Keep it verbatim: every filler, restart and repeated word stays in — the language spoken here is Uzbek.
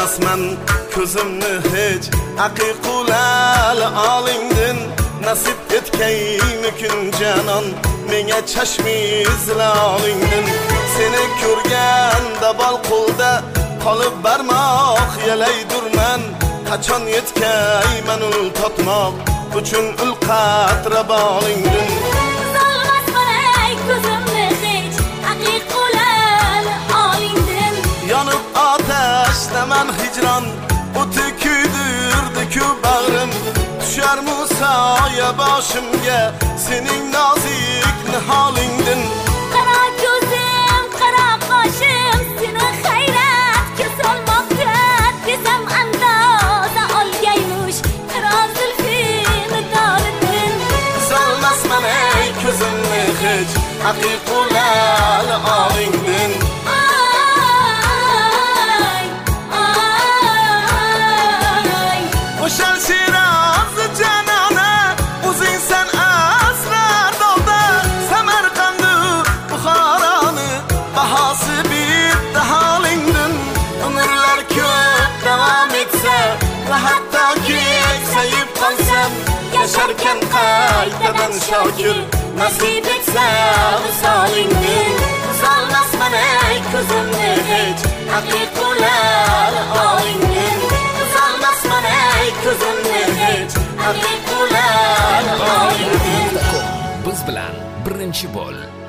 solmasman ko'zimni hech aqiqulal olingdin nasib etgaymikin janon menga chashmi zilolingdin seni ko'rganda bol qo'lda qolib barmoq yalaydurman qachon yetkayman ul totmoq uchun ul qatra bolingdin solmasman ey ko'zimni hech aqiqulal olingdin yonib otashlaman hijron o'ti kuydirdi-ku bag'rim tushar musoya boshimga sening nozik niholingdin qara ko'zim qara qoshim seni hayratga solmoqda desam andoza olgaymush qaro zulfini doriddin solmasman ey ko'zimni hech aqiqulal olingdin Oşan Şiraz canana uzingsan asrar dolda Samarqandı Buxoroni bahosi bitta holingdin umrlar ko'p davom etsa va hattoki eksayib qolsam yasharkan qaytadan shokir nasib etsa visolingdin solmasman ey ko'zimni hech aqiqulal olingdin solmasman ey ko'zimni hech aqiqulal olingdin biz bilan birinchi bo'l.